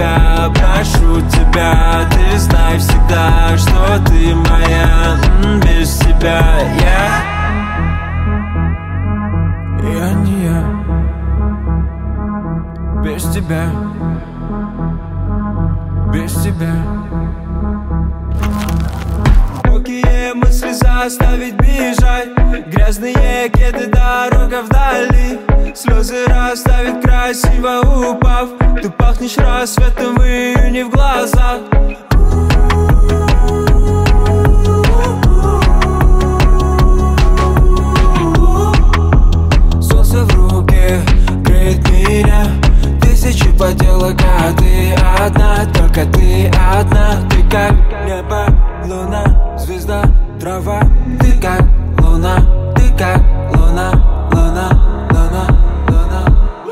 тебя, прошу тебя, ты знай всегда, что ты моя, без тебя я не я, без тебя, без тебя. Плохие мысли заставить бежать, грязные кеды, дорога вдали, слезы расставить красиво упав. Ты пахнешь рассветом в июне в глазах. Солнце в руке греет меня, тысячи поделок, а ты одна, только ты одна. Ты как небо, луна, звезда, трава. Ты как луна, ты как луна, луна, луна, луна.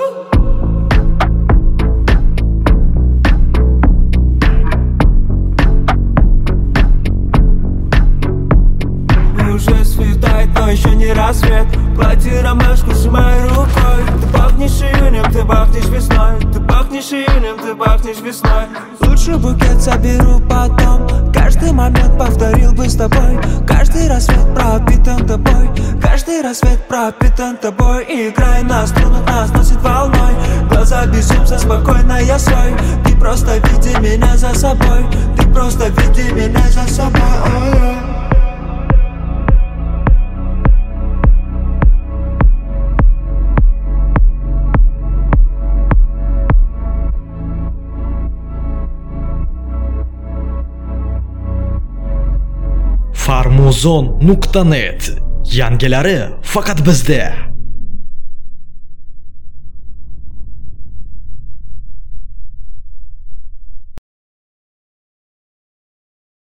Уже светает, но еще не рассвет. Платье ромашку сжимай рукой. Ты пахнешь июнем, ты пахнешь весной. Ты пахнешь июнем, ты пахнешь весной. Лучший букет соберу потом. Каждый момент повторил бы с тобой. Каждый рассвет пропитан тобой. Каждый рассвет пропитан тобой. И играй на струнах, нас носит волной. Глаза безумца, спокойно я свой. Ты просто веди меня за собой. Ты просто веди меня за собой. Farmuzon.net yangilari faqat bizda.